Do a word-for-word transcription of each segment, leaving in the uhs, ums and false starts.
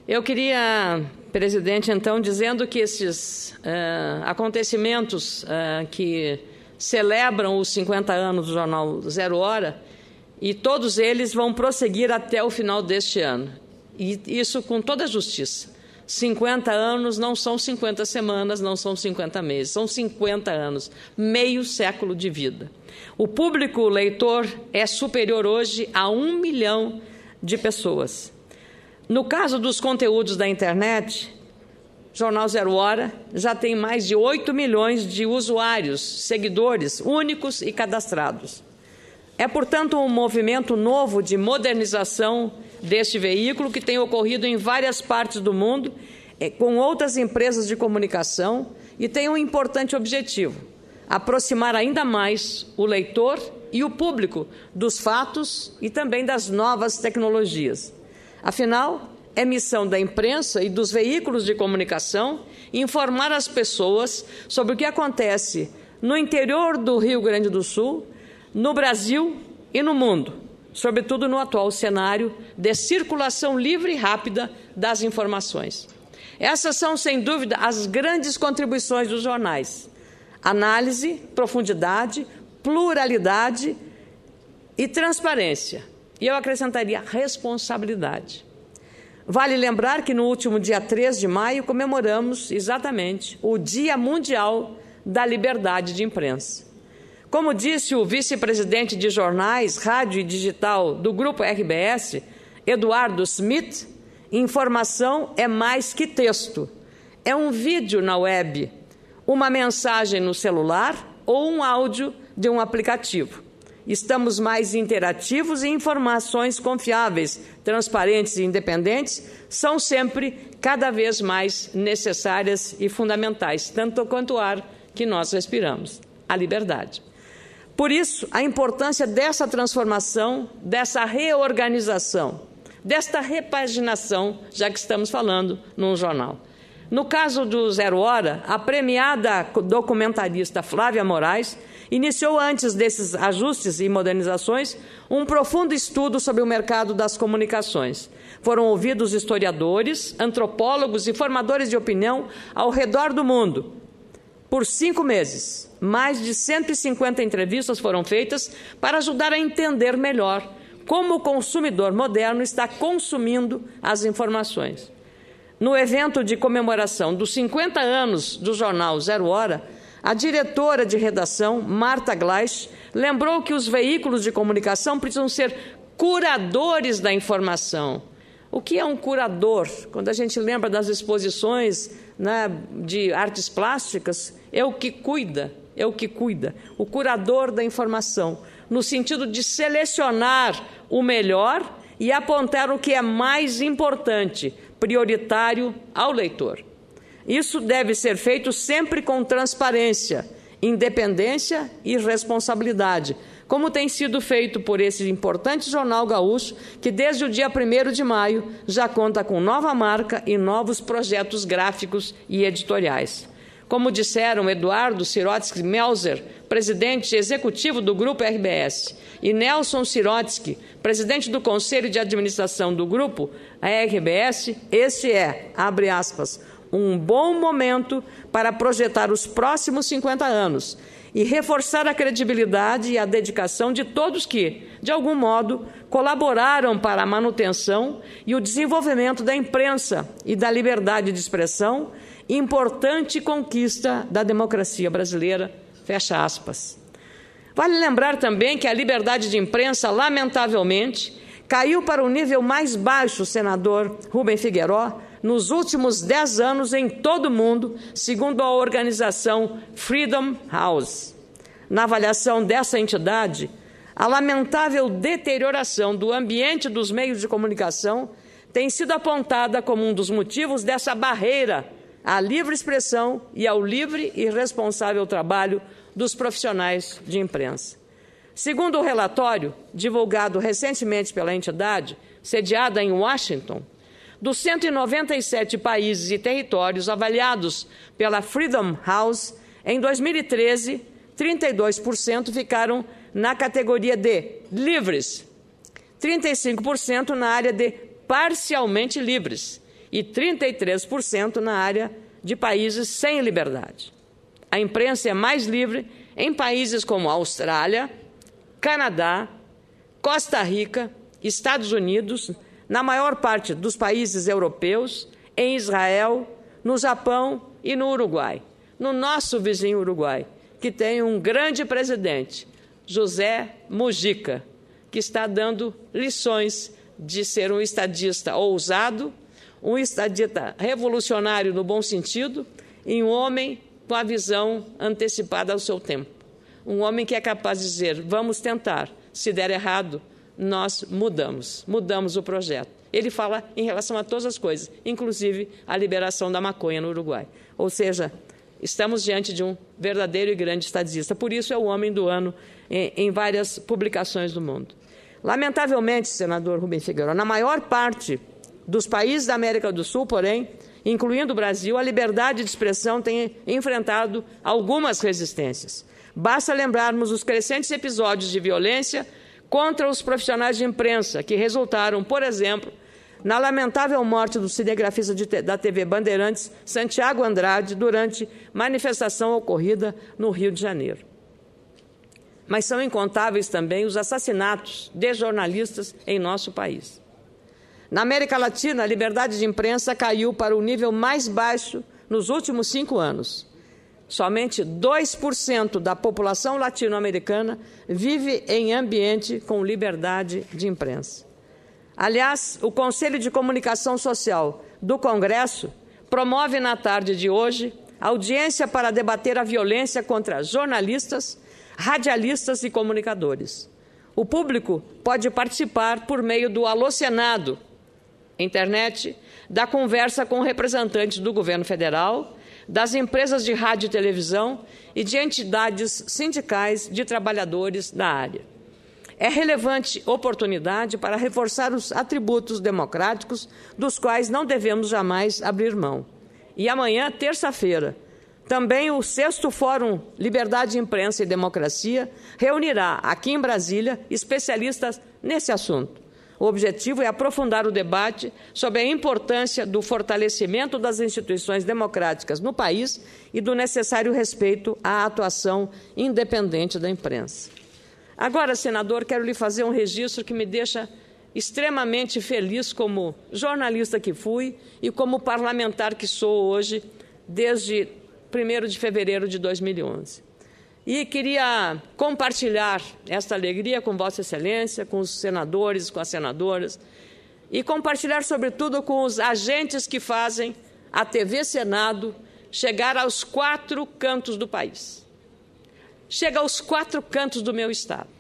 Eu queria, presidente, então, dizendo que esses uh, acontecimentos uh, que celebram os cinquenta anos do jornal Zero Hora, e todos eles vão prosseguir até o final deste ano. E isso com toda a justiça. cinquenta anos não são cinquenta semanas, não são cinquenta meses, são cinquenta anos, meio século de vida. O público leitor é superior hoje a um milhão de pessoas. No caso dos conteúdos da internet, Jornal Zero Hora já tem mais de oito milhões de usuários, seguidores únicos e cadastrados. É, portanto, um movimento novo de modernização deste veículo que tem ocorrido em várias partes do mundo, com outras empresas de comunicação, e tem um importante objetivo: aproximar ainda mais o leitor e o público dos fatos e também das novas tecnologias. Afinal, é missão da imprensa e dos veículos de comunicação informar as pessoas sobre o que acontece no interior do Rio Grande do Sul, no Brasil e no mundo, sobretudo no atual cenário de circulação livre e rápida das informações. Essas são, sem dúvida, as grandes contribuições dos jornais: análise, profundidade, pluralidade e transparência. E eu acrescentaria responsabilidade. Vale lembrar que no último dia três de maio comemoramos exatamente o Dia Mundial da Liberdade de Imprensa. Como disse o vice-presidente de jornais, rádio e digital do Grupo R B S, Eduardo Smith, informação é mais que texto. É um vídeo na web, uma mensagem no celular ou um áudio de um aplicativo. Estamos mais interativos e informações confiáveis, transparentes e independentes são sempre cada vez mais necessárias e fundamentais, tanto quanto o ar que nós respiramos, a liberdade. Por isso, a importância dessa transformação, dessa reorganização, desta repaginação, já que estamos falando num jornal. No caso do Zero Hora, a premiada documentarista Flávia Moraes iniciou, antes desses ajustes e modernizações, um profundo estudo sobre o mercado das comunicações. Foram ouvidos historiadores, antropólogos e formadores de opinião ao redor do mundo. Por cinco meses, mais de cento e cinquenta entrevistas foram feitas para ajudar a entender melhor como o consumidor moderno está consumindo as informações. No evento de comemoração dos cinquenta anos do jornal Zero Hora, a diretora de redação, Marta Gleich, lembrou que os veículos de comunicação precisam ser curadores da informação. O que é um curador? Quando a gente lembra das exposições, né, de artes plásticas, é o que cuida, é o que cuida, o curador da informação, no sentido de selecionar o melhor e apontar o que é mais importante, prioritário ao leitor. Isso deve ser feito sempre com transparência, independência e responsabilidade, como tem sido feito por esse importante jornal gaúcho, que desde o dia primeiro de maio já conta com nova marca e novos projetos gráficos e editoriais. Como disseram Eduardo Sirotsky Melzer, presidente executivo do Grupo R B S, e Nelson Sirotsky, presidente do Conselho de Administração do Grupo R B S, esse é, abre aspas, um bom momento para projetar os próximos cinquenta anos e reforçar a credibilidade e a dedicação de todos que, de algum modo, colaboraram para a manutenção e o desenvolvimento da imprensa e da liberdade de expressão, importante conquista da democracia brasileira, fecha aspas. Vale lembrar também que a liberdade de imprensa, lamentavelmente, caiu para o nível mais baixo, senador Rubem Figueiró, nos últimos dez anos em todo o mundo, segundo a organização Freedom House. Na avaliação dessa entidade, a lamentável deterioração do ambiente dos meios de comunicação tem sido apontada como um dos motivos dessa barreira à livre expressão e ao livre e responsável trabalho dos profissionais de imprensa. Segundo o relatório, divulgado recentemente pela entidade, sediada em Washington, dos cento e noventa e sete países e territórios avaliados pela Freedom House, em dois mil e treze, trinta e dois por cento ficaram na categoria de livres, trinta e cinco por cento na área de parcialmente livres e trinta e três por cento na área de países sem liberdade. A imprensa é mais livre em países como Austrália, Canadá, Costa Rica, Estados Unidos, na maior parte dos países europeus, em Israel, no Japão e no Uruguai. No nosso vizinho Uruguai, que tem um grande presidente, José Mujica, que está dando lições de ser um estadista ousado, um estadista revolucionário no bom sentido, e um homem com a visão antecipada ao seu tempo. Um homem que é capaz de dizer, vamos tentar, se der errado, nós mudamos, mudamos o projeto. Ele fala em relação a todas as coisas, inclusive a liberação da maconha no Uruguai. Ou seja, estamos diante de um verdadeiro e grande estadista. Por isso é o homem do ano em, em várias publicações do mundo. Lamentavelmente, senador Rubem Figueiredo, na maior parte dos países da América do Sul, porém, incluindo o Brasil, a liberdade de expressão tem enfrentado algumas resistências. Basta lembrarmos os crescentes episódios de violência contra os profissionais de imprensa, que resultaram, por exemplo, na lamentável morte do cinegrafista de, da T V Bandeirantes, Santiago Andrade, durante manifestação ocorrida no Rio de Janeiro. Mas são incontáveis também os assassinatos de jornalistas em nosso país. Na América Latina, a liberdade de imprensa caiu para o nível mais baixo nos últimos cinco anos. Somente dois por cento da população latino-americana vive em ambiente com liberdade de imprensa. Aliás, o Conselho de Comunicação Social do Congresso promove na tarde de hoje audiência para debater a violência contra jornalistas, radialistas e comunicadores. O público pode participar por meio do Alô Senado, internet, da conversa com representantes do governo federal, das empresas de rádio e televisão e de entidades sindicais de trabalhadores da área. É relevante oportunidade para reforçar os atributos democráticos dos quais não devemos jamais abrir mão. E amanhã, terça-feira, também o sexto Fórum Liberdade de Imprensa e Democracia reunirá aqui em Brasília especialistas nesse assunto. O objetivo é aprofundar o debate sobre a importância do fortalecimento das instituições democráticas no país e do necessário respeito à atuação independente da imprensa. Agora, senador, quero lhe fazer um registro que me deixa extremamente feliz como jornalista que fui e como parlamentar que sou hoje, desde primeiro de fevereiro de dois mil e onze. E queria compartilhar esta alegria com Vossa Excelência, com os senadores, com as senadoras, e compartilhar, sobretudo, com os agentes que fazem a T V Senado chegar aos quatro cantos do país. Chega aos quatro cantos do meu estado.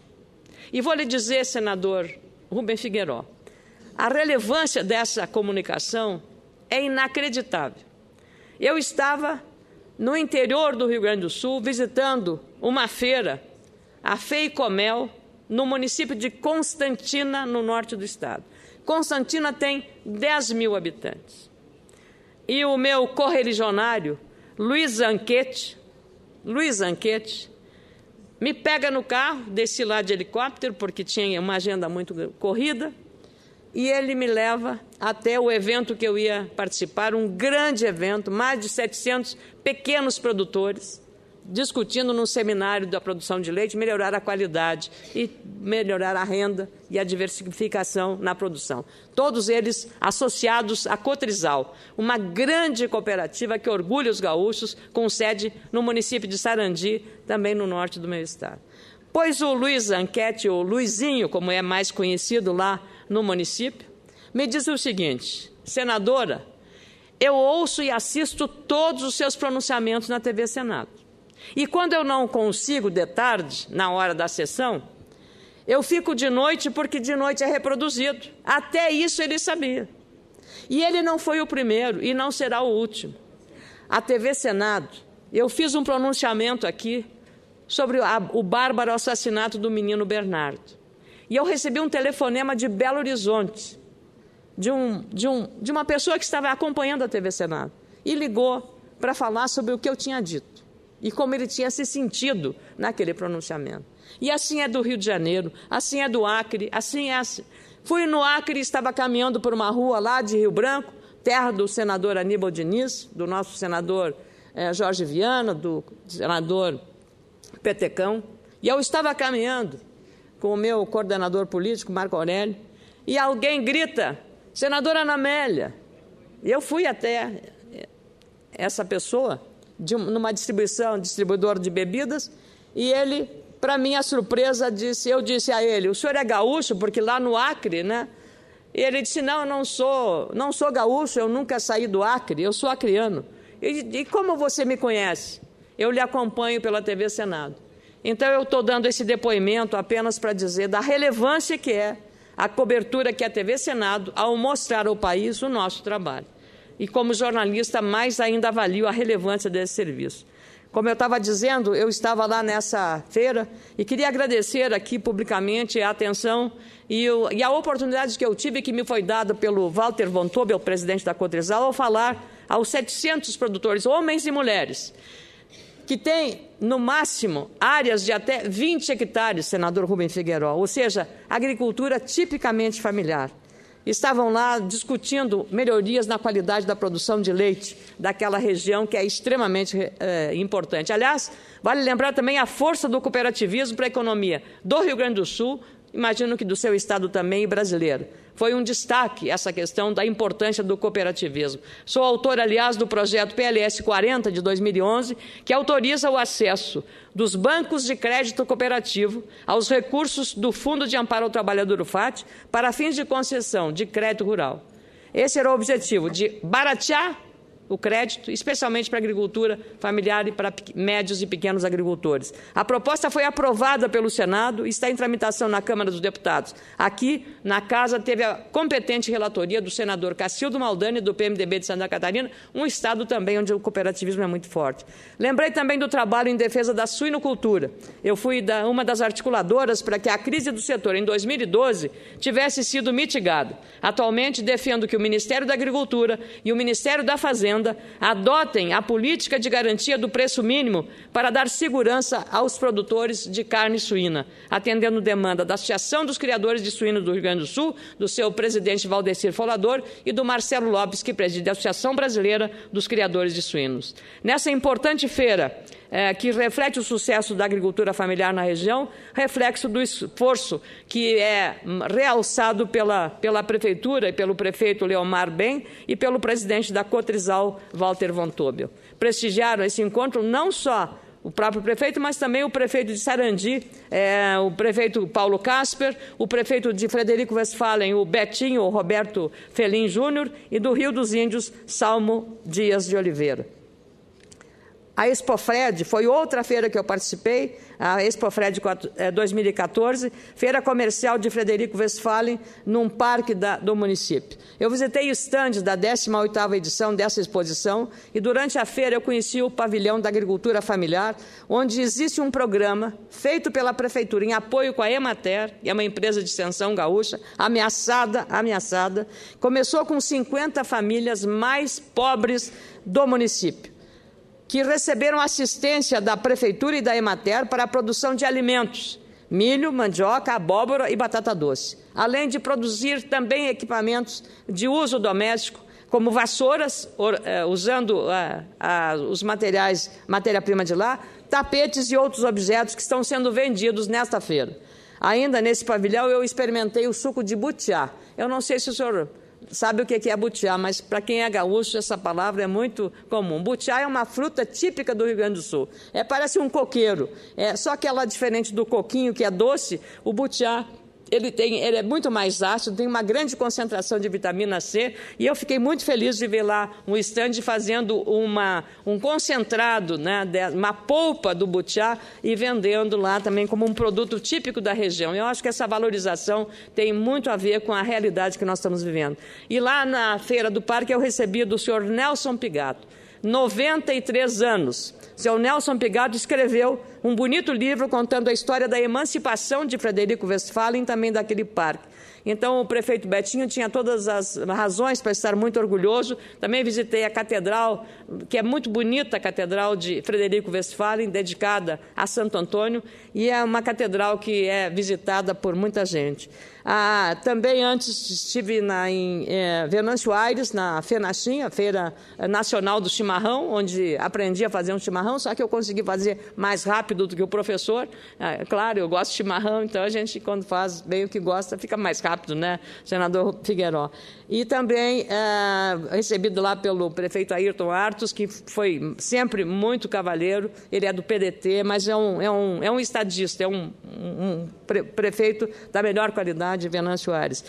E vou lhe dizer, senador Rubem Figueiredo, a relevância dessa comunicação é inacreditável. Eu estava no interior do Rio Grande do Sul, visitando uma feira, a Feicomel, no município de Constantina, no norte do estado. Constantina tem dez mil habitantes. E o meu correligionário, Luiz Anquete, Luiz Anquete, me pega no carro, desci lá de helicóptero, porque tinha uma agenda muito corrida, e ele me leva até o evento que eu ia participar, um grande evento, mais de setecentos pequenos produtores, discutindo num seminário da produção de leite, melhorar a qualidade e melhorar a renda e a diversificação na produção. Todos eles associados à Cotrizal, uma grande cooperativa que orgulha os gaúchos, com sede no município de Sarandi, também no norte do meu estado. Pois o Luiz Anquete, ou Luizinho, como é mais conhecido lá no município, me disse o seguinte: senadora, eu ouço e assisto todos os seus pronunciamentos na T V Senado. E quando eu não consigo de tarde, na hora da sessão, eu fico de noite, porque de noite é reproduzido. Até isso ele sabia. E ele não foi o primeiro e não será o último. A T V Senado, eu fiz um pronunciamento aqui sobre a, o bárbaro assassinato do menino Bernardo. E eu recebi um telefonema de Belo Horizonte, de, um, de, um, de uma pessoa que estava acompanhando a T V Senado, e ligou para falar sobre o que eu tinha dito e como ele tinha se sentido naquele pronunciamento. E assim é do Rio de Janeiro, assim é do Acre, assim é assim. Fui no Acre e estava caminhando por uma rua lá de Rio Branco, terra do senador Aníbal Diniz, do nosso senador eh, Jorge Viana, do senador Petecão. E eu estava caminhando com o meu coordenador político, Marco Aurélio, e alguém grita, senadora Ana Amélia. E eu fui até essa pessoa, de numa distribuição, distribuidor de bebidas, e ele, para minha surpresa, disse, eu disse a ele, o senhor é gaúcho? Porque lá no Acre, né? E ele disse, não, eu não sou, não sou gaúcho, eu nunca saí do Acre, eu sou acreano. E, e como você me conhece? Eu lhe acompanho pela T V Senado. Então, eu estou dando esse depoimento apenas para dizer da relevância que é a cobertura que a T V Senado, ao mostrar ao país o nosso trabalho. E, como jornalista, mais ainda avalio a relevância desse serviço. Como eu estava dizendo, eu estava lá nessa feira e queria agradecer aqui publicamente a atenção e, o, e a oportunidade que eu tive, que me foi dada pelo Walter von Tobel, presidente da Cotrizal, ao falar aos setecentos produtores, homens e mulheres, que têm, no máximo, áreas de até vinte hectares, senador Rubem Figueiró, ou seja, agricultura tipicamente familiar. Estavam lá discutindo melhorias na qualidade da produção de leite daquela região, que é extremamente é, importante. Aliás, vale lembrar também a força do cooperativismo para a economia do Rio Grande do Sul, imagino que do seu estado também, e brasileiro. Foi um destaque essa questão da importância do cooperativismo. Sou autor, aliás, do projeto P L S quarenta, de dois mil e onze, que autoriza o acesso dos bancos de crédito cooperativo aos recursos do Fundo de Amparo ao Trabalhador, o F A T, para fins de concessão de crédito rural. Esse era o objetivo, de baratear o crédito, especialmente para a agricultura familiar e para médios e pequenos agricultores. A proposta foi aprovada pelo Senado e está em tramitação na Câmara dos Deputados. Aqui, na Casa, teve a competente relatoria do senador Cacildo Maldani, do P M D B de Santa Catarina, um estado também onde o cooperativismo é muito forte. Lembrei também do trabalho em defesa da suinocultura. Eu fui da, uma das articuladoras para que a crise do setor em dois mil e doze tivesse sido mitigada. Atualmente, defendo que o Ministério da Agricultura e o Ministério da Fazenda adotem a política de garantia do preço mínimo para dar segurança aos produtores de carne suína, atendendo demanda da Associação dos Criadores de Suínos do Rio Grande do Sul, do seu presidente Valdecir Folador e do Marcelo Lopes, que preside a Associação Brasileira dos Criadores de Suínos. Nessa importante feira, É, que reflete o sucesso da agricultura familiar na região, reflexo do esforço que é realçado pela, pela Prefeitura e pelo prefeito Leomar Bem e pelo presidente da Cotrizal, Walter von Tobel. Prestigiaram esse encontro não só o próprio prefeito, mas também o prefeito de Sarandi, é, o prefeito Paulo Casper, o prefeito de Frederico Westphalen, o Betinho, o Roberto Felim Júnior, e do Rio dos Índios, Salmo Dias de Oliveira. A Expofred foi outra feira que eu participei, a Expofred dois mil e quatorze, feira comercial de Frederico Westphalen, num parque da, do município. Eu visitei estandes da décima oitava edição dessa exposição e durante a feira eu conheci o pavilhão da agricultura familiar, onde existe um programa feito pela Prefeitura em apoio com a Emater, que é uma empresa de extensão gaúcha, ameaçada, ameaçada. Começou com cinquenta famílias mais pobres do município, que receberam assistência da Prefeitura e da Emater para a produção de alimentos, milho, mandioca, abóbora e batata doce, além de produzir também equipamentos de uso doméstico, como vassouras, usando os materiais, matéria-prima de lá, tapetes e outros objetos que estão sendo vendidos nesta feira. Ainda nesse pavilhão eu experimentei o suco de butiá. Eu não sei se o senhor sabe o que é butiá, mas para quem é gaúcho essa palavra é muito comum. Butiá é uma fruta típica do Rio Grande do Sul. É, parece um coqueiro, é, só que ela, diferente do coquinho, que é doce, o butiá ele, tem, ele é muito mais ácido, tem uma grande concentração de vitamina C, e eu fiquei muito feliz de ver lá um estande fazendo uma, um concentrado, né, uma polpa do butiá e vendendo lá também como um produto típico da região. Eu acho que essa valorização tem muito a ver com a realidade que nós estamos vivendo. E lá na Feira do Parque eu recebi do senhor Nelson Pigato, noventa e três anos. O senhor Nelson Pigato escreveu um bonito livro contando a história da emancipação de Frederico Westphalen, também daquele parque. Então, o prefeito Betinho tinha todas as razões para estar muito orgulhoso. Também visitei a catedral, que é muito bonita, a Catedral de Frederico Westphalen, dedicada a Santo Antônio, e é uma catedral que é visitada por muita gente. Ah, também antes estive na, em é, Venâncio Aires, na FENACHIM, a Feira Nacional do Chimarrão, onde aprendi a fazer um chimarrão, só que eu consegui fazer mais rápido do que o professor. É, claro, eu gosto de chimarrão, então a gente, quando faz bem o que gosta, fica mais rápido, né, senador Figueiró? E também é, recebido lá pelo prefeito Ayrton Artos, que foi sempre muito cavalheiro, ele é do P D T, mas é um, é um, é um estadista, é um, um pre prefeito da melhor qualidade, Venâncio Aires.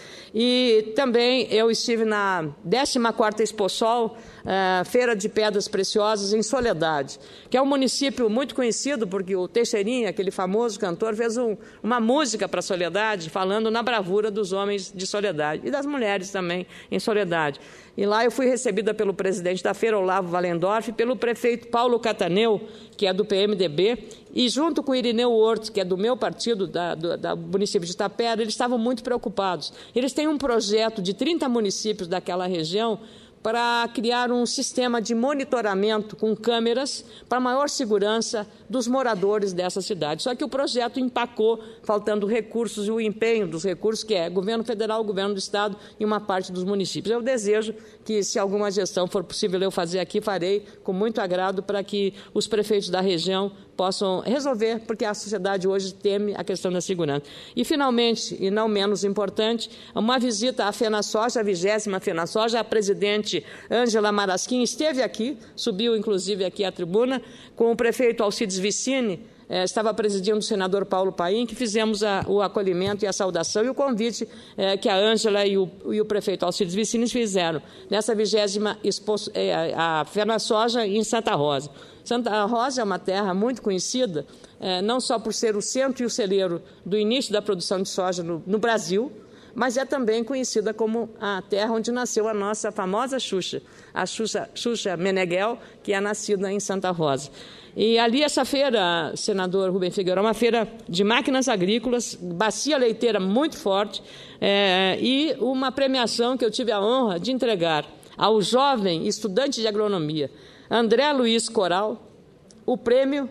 E também eu estive na décima quarta Exposol, uh, Feira de Pedras Preciosas, em Soledade, que é um município muito conhecido, porque o Teixeirinha, aquele famoso cantor, fez um, uma música para Soledade, falando na bravura dos homens de Soledade, e das mulheres também em Soledade. E lá eu fui recebida pelo presidente da feira, Olavo Valendorf, pelo prefeito Paulo Cataneu, que é do P M D B, e junto com o Irineu Horto, que é do meu partido, da, do, da município de Itapera, eles estavam muito preocupados. Eles têm um projeto de trinta municípios daquela região para criar um sistema de monitoramento com câmeras para maior segurança dos moradores dessa cidade. Só que o projeto empacou, faltando recursos e o empenho dos recursos, que é governo federal, governo do Estado e uma parte dos municípios. Eu desejo que, se alguma gestão for possível eu fazer aqui, farei com muito agrado para que os prefeitos da região possam resolver, porque a sociedade hoje teme a questão da segurança. E, finalmente, e não menos importante, uma visita à FenaSoja, a vigésima FenaSoja, a presidente Ângela Marasquim esteve aqui, subiu, inclusive, aqui à tribuna, com o prefeito Alcides Vicini, eh, estava presidindo o senador Paulo Paim, que fizemos a, o acolhimento e a saudação e o convite eh, que a Ângela e o, e o prefeito Alcides Vicini fizeram nessa vigésima eh, a FenaSoja em Santa Rosa. Santa Rosa é uma terra muito conhecida, eh, não só por ser o centro e o celeiro do início da produção de soja no, no Brasil, mas é também conhecida como a terra onde nasceu a nossa famosa Xuxa, a Xuxa, Xuxa Meneghel, que é nascida em Santa Rosa. E ali essa feira, senador Rubem Figueiró, uma feira de máquinas agrícolas, bacia leiteira muito forte, é, e uma premiação que eu tive a honra de entregar ao jovem estudante de agronomia, André Luiz Coral, o prêmio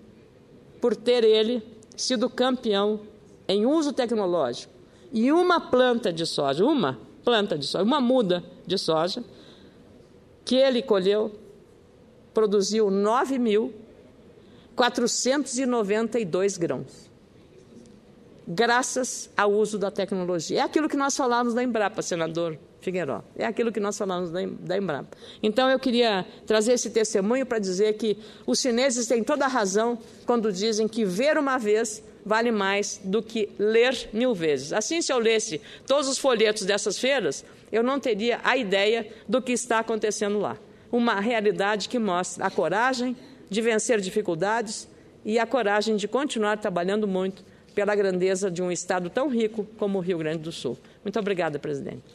por ter ele sido campeão em uso tecnológico e uma planta de soja, uma planta de soja, uma muda de soja, que ele colheu, produziu nove mil quatrocentos e noventa e dois grãos, graças ao uso da tecnologia. É aquilo que nós falamos da Embrapa, senador Figueiró, é aquilo que nós falamos da Embrapa. Então, eu queria trazer esse testemunho para dizer que os chineses têm toda a razão quando dizem que ver uma vez vale mais do que ler mil vezes. Assim, se eu lesse todos os folhetos dessas feiras, eu não teria a ideia do que está acontecendo lá. Uma realidade que mostra a coragem de vencer dificuldades e a coragem de continuar trabalhando muito pela grandeza de um estado tão rico como o Rio Grande do Sul. Muito obrigada, presidente.